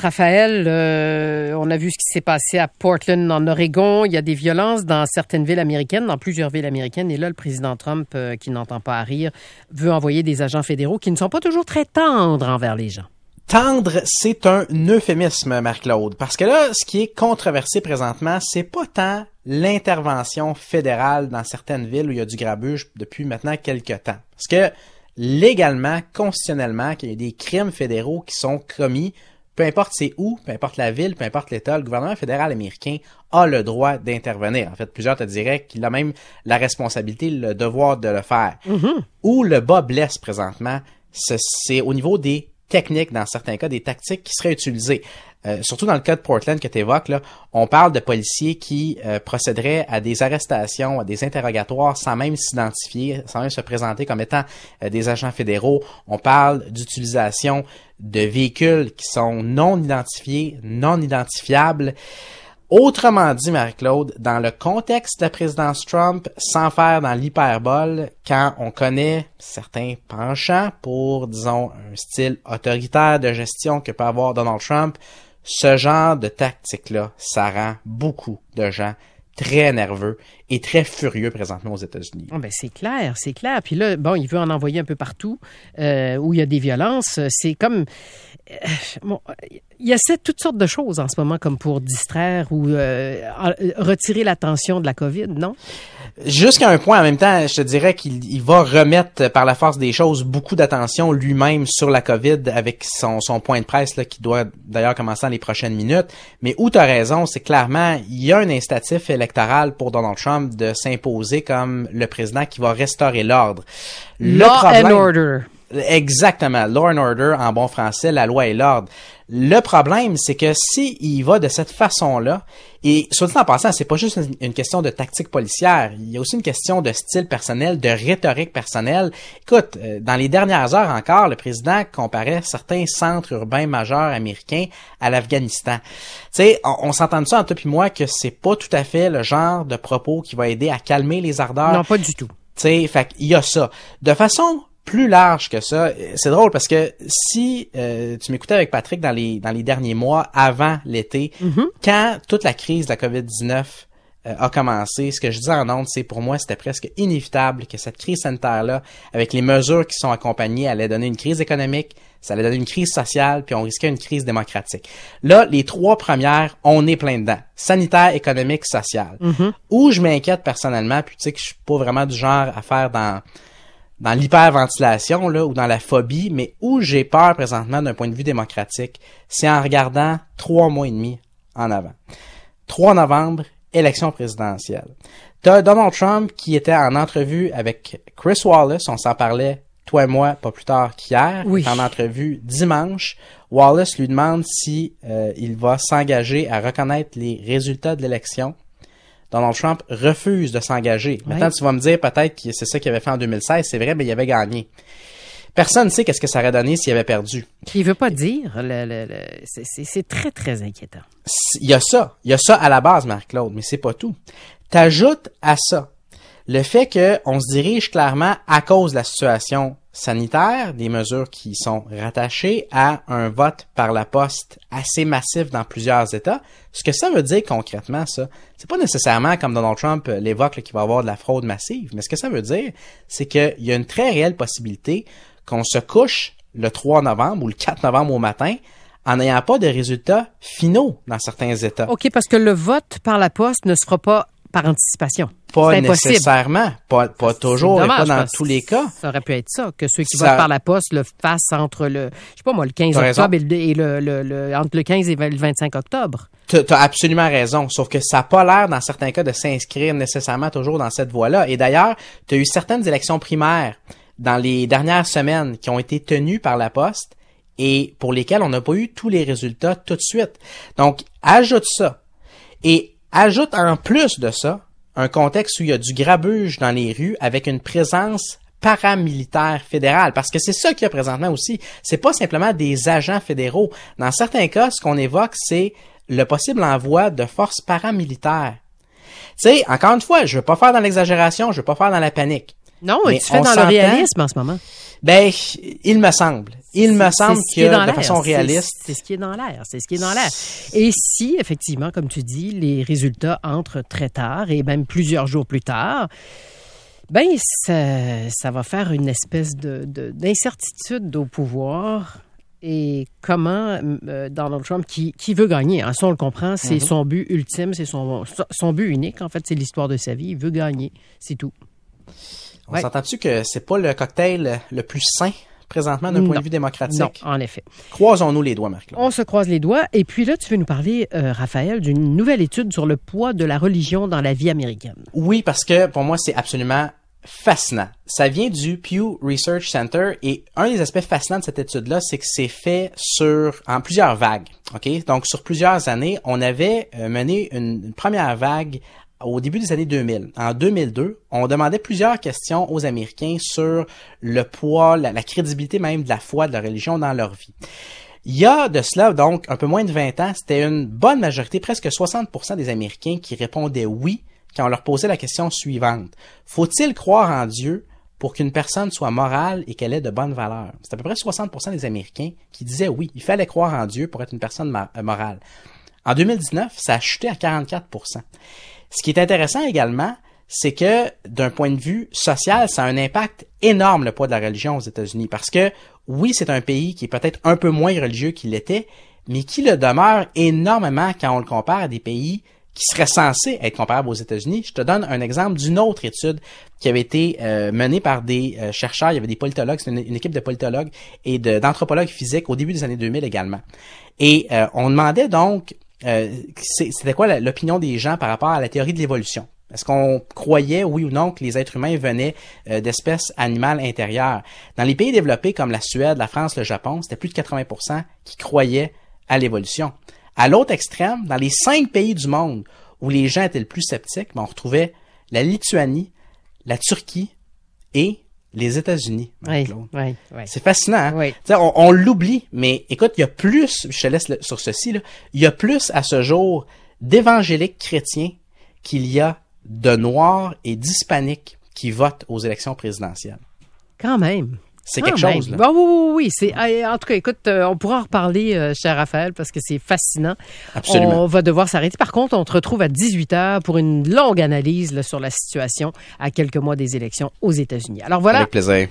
Raphaël, on a vu ce qui s'est passé à Portland, en Oregon. Il y a des violences dans certaines villes américaines, dans plusieurs villes américaines. Et là, le président Trump, qui n'entend pas à rire, veut envoyer des agents fédéraux qui ne sont pas toujours très tendres envers les gens. Tendre, c'est un euphémisme, Marc-Claude, parce que là, ce qui est controversé présentement, c'est pas tant l'intervention fédérale dans certaines villes où il y a du grabuge depuis maintenant quelques temps. Parce que légalement, constitutionnellement, qu'il y a des crimes fédéraux qui sont commis, peu importe c'est où, peu importe la ville, peu importe l'État, le gouvernement fédéral américain a le droit d'intervenir. En fait, plusieurs te diraient qu'il a même la responsabilité, le devoir de le faire. Mm-hmm. Où le bas blesse présentement, c'est au niveau des techniques, dans certains cas, des tactiques qui seraient utilisées. Surtout dans le cas de Portland que tu évoques, là, on parle de policiers qui procéderaient à des arrestations, à des interrogatoires sans même s'identifier, sans même se présenter comme étant des agents fédéraux. On parle d'utilisation de véhicules qui sont non identifiés, non identifiables. Autrement dit, Marie-Claude, dans le contexte de la présidence Trump, sans faire dans l'hyperbole, quand on connaît certains penchants pour, disons, un style autoritaire de gestion que peut avoir Donald Trump, ce genre de tactique-là, ça rend beaucoup de gens très nerveux et très furieux présentement aux États-Unis. Oh ben c'est clair. Puis là, bon, il veut en envoyer un peu partout où il y a des violences. C'est comme... bon, il essaie toutes sortes de choses en ce moment comme pour distraire ou retirer l'attention de la COVID, non? Jusqu'à un point, en même temps, je te dirais qu'il va remettre par la force des choses beaucoup d'attention lui-même sur la COVID avec son point de presse là, qui doit d'ailleurs commencer dans les prochaines minutes. Mais où tu as raison, c'est clairement, il y a un incitatif électoral pour Donald Trump de s'imposer comme le président qui va restaurer l'ordre. Law and order. Exactement. Law and order, en bon français, la loi et l'ordre. Le problème, c'est que si il va de cette façon-là, et soit dit en passant, c'est pas juste une question de tactique policière, il y a aussi une question de style personnel, de rhétorique personnelle. Écoute, dans les dernières heures encore, le président comparait certains centres urbains majeurs américains à l'Afghanistan. Tu sais, on s'entend de ça entre toi et moi que c'est pas tout à fait le genre de propos qui va aider à calmer les ardeurs. Non, pas du tout. Tu sais, fait qu'il y a ça. De façon plus large que ça, c'est drôle parce que si tu m'écoutais avec Patrick dans les derniers mois avant l'été, quand toute la crise de la COVID-19 a commencé, ce que je disais en ondes, c'est pour moi c'était presque inévitable que cette crise sanitaire-là, avec les mesures qui sont accompagnées, allait donner une crise économique, ça allait donner une crise sociale, puis on risquait une crise démocratique. Là, les trois premières, on est plein dedans. Sanitaire, économique, sociale. Où je m'inquiète personnellement, puis tu sais que je suis pas vraiment du genre à faire dans l'hyperventilation là ou dans la phobie, mais où j'ai peur présentement d'un point de vue démocratique, c'est en regardant 3 mois et demi en avant. 3 novembre, élection présidentielle. T'as Donald Trump qui était en entrevue avec Chris Wallace, on s'en parlait, toi et moi, pas plus tard qu'hier, oui. En entrevue dimanche. Wallace lui demande si il va s'engager à reconnaître les résultats de l'élection. Donald Trump refuse de s'engager. Maintenant, tu vas me dire peut-être que c'est ça qu'il avait fait en 2016. C'est vrai, mais il avait gagné. Personne ne sait qu'est-ce que ça aurait donné s'il avait perdu. Il veut pas dire. C'est très, très inquiétant. Il y a ça. Il y a ça à la base, Marc-Claude, mais c'est pas tout. T'ajoutes à ça le fait qu'on se dirige clairement à cause de la situation sanitaire, des mesures qui sont rattachées à un vote par la poste assez massif dans plusieurs États. Ce que ça veut dire concrètement, ça, c'est pas nécessairement comme Donald Trump l'évoque qu'il va y avoir de la fraude massive, mais ce que ça veut dire, c'est qu'il y a une très réelle possibilité qu'on se couche le 3 novembre ou le 4 novembre au matin en n'ayant pas de résultats finaux dans certains États. OK, parce que le vote par la poste ne se fera pas par anticipation. Pas nécessairement, pas toujours, dommage, et pas dans tous les cas. Ça aurait pu être ça, que ceux qui votent par la poste le fassent entre le 15 octobre et entre le 15 et le 25 octobre. T'as absolument raison, sauf que ça n'a pas l'air, dans certains cas, de s'inscrire nécessairement toujours dans cette voie-là. Et d'ailleurs, tu as eu certaines élections primaires dans les dernières semaines qui ont été tenues par la poste et pour lesquelles on n'a pas eu tous les résultats tout de suite. Donc, ajoute ça. Et ajoute en plus de ça un contexte où il y a du grabuge dans les rues avec une présence paramilitaire fédérale, parce que c'est ça qu'il y a présentement aussi. C'est pas simplement des agents fédéraux. Dans certains cas, ce qu'on évoque, c'est le possible envoi de forces paramilitaires. Tu sais, encore une fois, je veux pas faire dans l'exagération, je veux pas faire dans la panique. Non, tu fais dans le réalisme en ce moment. Ben, il me semble. Il me semble que, de façon réaliste... C'est ce qui est dans l'air. C'est ce qui est dans l'air. Et si, effectivement, comme tu dis, les résultats entrent très tard et même plusieurs jours plus tard, ben ça va faire une espèce d'incertitude au pouvoir. Et comment Donald Trump, qui veut gagner, hein, ça on le comprend, c'est son but ultime, c'est son but unique, en fait, c'est l'histoire de sa vie, il veut gagner, c'est tout. On s'entend-tu que c'est pas le cocktail le plus sain présentement d'un point de vue démocratique? Non, en effet. Croisons-nous les doigts, Marc-Claude. On se croise les doigts. Et puis là, tu veux nous parler, Raphaël, d'une nouvelle étude sur le poids de la religion dans la vie américaine. Oui, parce que pour moi, c'est absolument fascinant. Ça vient du Pew Research Center et un des aspects fascinants de cette étude-là, c'est que c'est fait en plusieurs vagues. OK? Donc, sur plusieurs années, on avait mené une première vague au début des années 2000. En 2002, on demandait plusieurs questions aux Américains sur le poids, la crédibilité même de la foi, de la religion dans leur vie. Il y a de cela, donc, un peu moins de 20 ans, c'était une bonne majorité, presque 60% des Américains qui répondaient oui quand on leur posait la question suivante. Faut-il croire en Dieu pour qu'une personne soit morale et qu'elle ait de bonnes valeurs? C'est à peu près 60% des Américains qui disaient oui, il fallait croire en Dieu pour être une personne morale. En 2019, ça a chuté à 44%. Ce qui est intéressant également, c'est que d'un point de vue social, ça a un impact énorme, le poids de la religion aux États-Unis. Parce que oui, c'est un pays qui est peut-être un peu moins religieux qu'il l'était, mais qui le demeure énormément quand on le compare à des pays qui seraient censés être comparables aux États-Unis. Je te donne un exemple d'une autre étude qui avait été menée par des chercheurs. Il y avait des politologues, c'est une équipe de politologues et d'anthropologues physiques au début des années 2000 également. Et on demandait donc, c'était quoi l'opinion des gens par rapport à la théorie de l'évolution? Est-ce qu'on croyait, oui ou non, que les êtres humains venaient d'espèces animales intérieures? Dans les pays développés comme la Suède, la France, le Japon, c'était plus de 80% qui croyaient à l'évolution. À l'autre extrême, dans les 5 pays du monde où les gens étaient le plus sceptiques, on retrouvait la Lituanie, la Turquie et les États-Unis. Oui. C'est fascinant, hein? Oui. On l'oublie, mais écoute, il y a plus, je te laisse sur ceci, là, il y a plus à ce jour d'évangéliques chrétiens qu'il y a de Noirs et d'Hispaniques qui votent aux élections présidentielles. Quand même. C'est quelque chose, là. Oui. En tout cas, écoute, on pourra en reparler, cher Raphaël, parce que c'est fascinant. Absolument. On va devoir s'arrêter. Par contre, on te retrouve à 18h pour une longue analyse là, sur la situation à quelques mois des élections aux États-Unis. Alors voilà. Avec plaisir.